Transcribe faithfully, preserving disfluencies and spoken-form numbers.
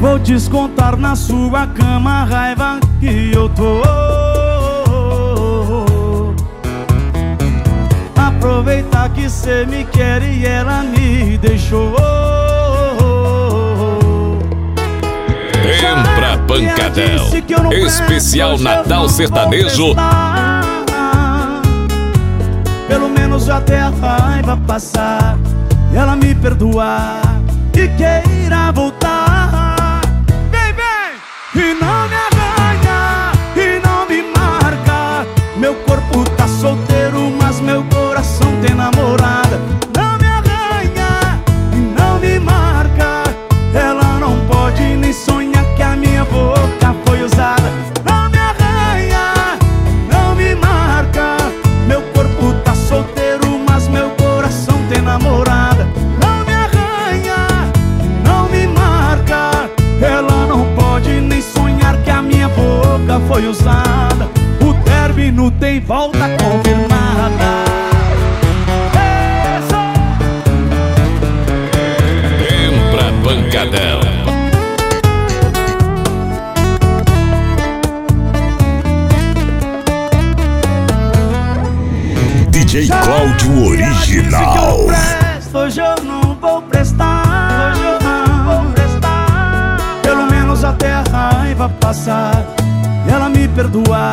Vou descontar na sua cama a raiva que eu tô. Aproveitar que cê me quer e ela me deixou. Vem pra Pancadão, especial Natal Sertanejo. Pelo menos até a raiva passar e ela me perdoar e queira voltar. Vem, vem! E não me arranha, e não me marca. Meu corpo tá solteiro, mas meu coração tem namorada. Não me arranha, e não me marca. Ela não pode nem sonhar que a minha boca foi usada. Não me arranha, não me marca. Meu corpo tá solteiro, mas meu coração tem namorada. Não me arranha, não me marca. Ela não pode nem sonhar que a minha boca foi usada. O término tem volta confirmada. Vem pra Pancadão. D J Cláudio Original. Hoje eu não vou prestar. Hoje eu não vou prestar. Pelo menos até a raiva passar e ela me perdoar.